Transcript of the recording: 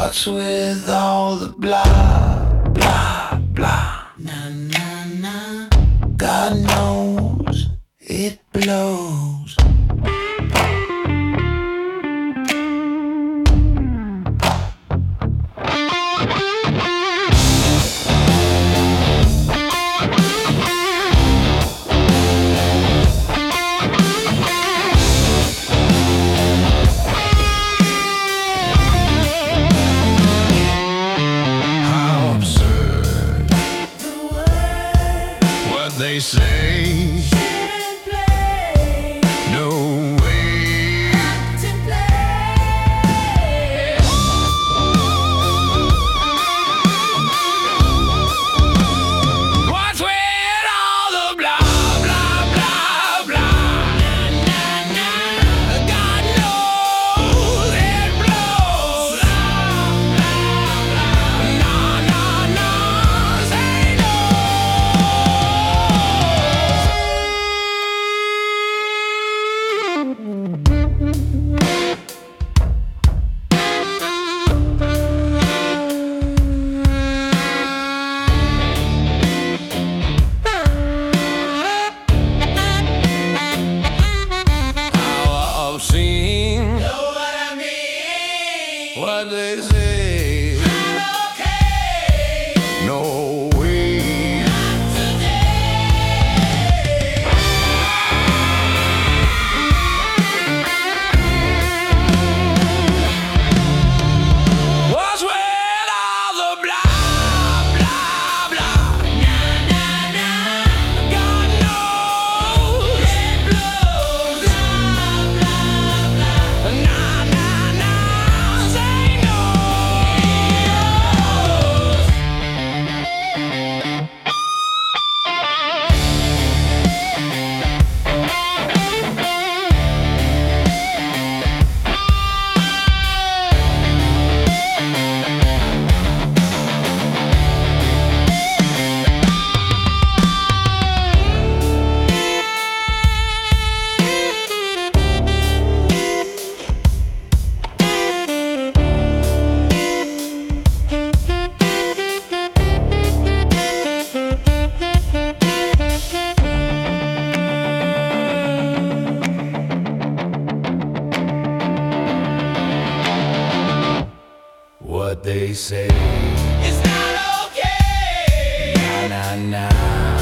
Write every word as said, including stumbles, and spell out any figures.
What's with all the blah, blah, blah? Na, na, na. God knows it blows. They say shouldn't play. No way to play. What's with all the blah, blah, blah, blah? Na, na, na. God knows it blows. No, no, no, say no. I've seen Know what I mean? what they say. Not okay. No way. Today. What's with all the blah, blah, blah? Na, na, na. God knows It blows. Blah, blah, blah. nah, nah, nah, say no. What they say. It's not okay. Na na na.